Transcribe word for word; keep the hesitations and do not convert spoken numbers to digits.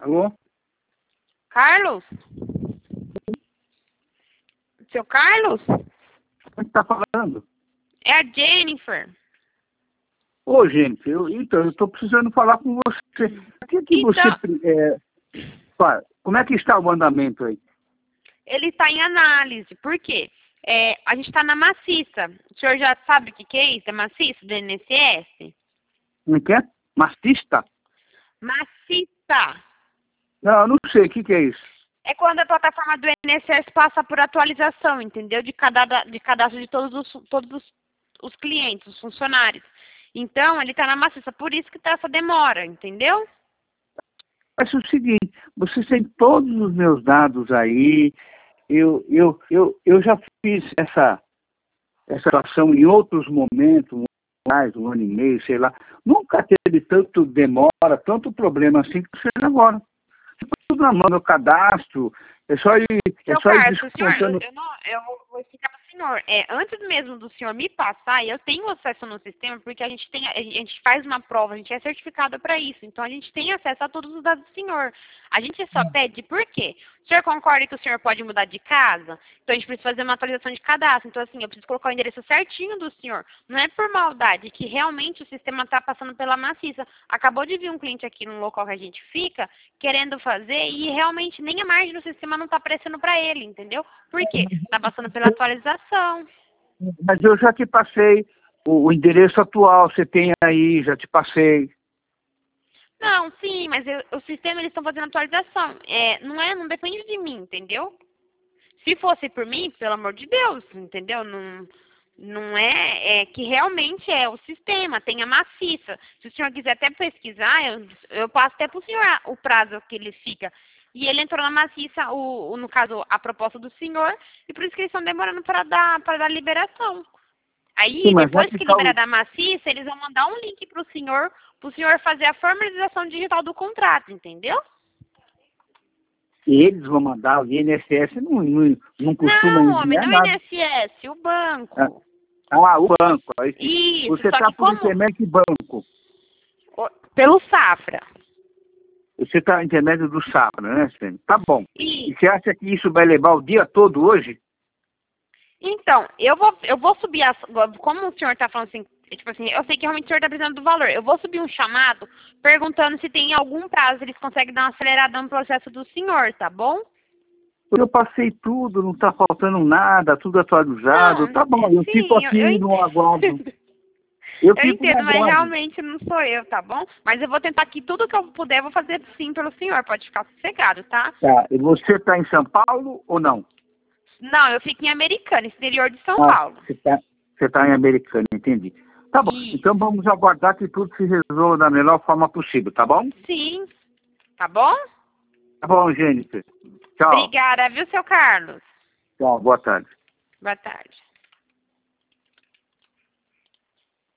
Alô? Carlos? Seu Carlos? Quem está falando? É a Jennifer. Ô, gente, eu, então, eu estou precisando falar com você. O que, que Então, você... É, fala, como é que está o andamento aí? ele está em análise. Por quê? É, a gente está na maciça. O senhor já sabe o que, que é isso? É maciça do I N S S? Como é que é? Mastista? Maciça. Não, eu não sei. O que, que é isso? É quando a plataforma do I N S S passa por atualização, entendeu? De, cada, de cadastro de todos os, todos os, os clientes, os funcionários. Então, ele está na maciça. Por isso que está essa demora, entendeu? Mas é o seguinte, vocês têm todos os meus dados aí. Eu, eu, eu, eu já fiz essa, essa ação em outros momentos, mais um ano e meio, sei lá. Nunca teve tanto demora, tanto problema assim que seja agora. Tudo na mão, meu cadastro, é só ir, é Seu só ir Carlos, o senhor, eu, descontando. eu, não, eu vou explicar para o senhor. É, antes mesmo do senhor me passar, eu tenho acesso no sistema, porque a gente, tem, a gente faz uma prova, a gente é certificado para isso. Então, a gente tem acesso a todos os dados do senhor. A gente só pede por quê? O senhor concorda que o senhor pode mudar de casa? Então, a gente precisa fazer uma atualização de cadastro. Então, assim, eu preciso colocar o endereço certinho do senhor. Não é por maldade, que realmente o sistema está passando pela maciça. Acabou de vir um cliente aqui no local que a gente fica, querendo fazer, e realmente nem a margem do sistema não está aparecendo para ele, entendeu? Por quê? Está passando pela atualização. Mas eu já te passei o, o endereço atual, você tem aí, já te passei. Não, sim, mas eu, o sistema eles estão fazendo atualização. É, não é, não depende de mim, entendeu? Se fosse por mim, pelo amor de Deus, entendeu? Não, não é, é que realmente é o sistema, tem a maciça. Se o senhor quiser até pesquisar, eu, eu passo até para o senhor o prazo que ele fica. E ele entrou na maciça, o, o, no caso, a proposta do senhor, e por isso que eles estão demorando para dar, para dar liberação. Aí, Sim, mas vai depois que ficar liberar o... da maciça, eles vão mandar um link para o senhor, para o senhor fazer a formalização digital do contrato, entendeu? Eles vão mandar, o I N S S não, não, não costuma Não, homem, enviar não é nada. I N S S, o banco. Ah, ah, o banco. Aí, Isso, você só está que por como... intermédio de banco. o- Pelo Safra. Você está intermédio do Safra, né, Sênia? Tá bom. E, E você acha que isso vai levar o dia todo hoje? então, eu vou, eu vou subir as... Como o senhor está falando assim, tipo assim, eu sei que realmente o senhor está precisando do valor. Eu vou subir um chamado perguntando se tem algum prazo, eles conseguem dar uma acelerada no processo do senhor, tá bom? Eu passei tudo, não está faltando nada, tudo atualizado. Não, Tá bom, eu fico sim, eu, eu aqui no aguardo. entendo. Eu Eu fico no entendo, mas aguardo. realmente não sou eu, tá bom? Mas eu vou tentar aqui tudo que eu puder, eu vou fazer sim pelo senhor, pode ficar sossegado, tá? Tá, e você está em São Paulo ou não? Não, eu fico em Americana, exterior de São Ah, Paulo. você está você tá em Americana, entendi. Tá bom, Isso. então vamos aguardar que tudo se resolva da melhor forma possível, tá bom? Sim, tá bom? Tá bom, Jennifer. Tchau. Obrigada, viu, seu Carlos? Tchau, boa tarde. Boa tarde.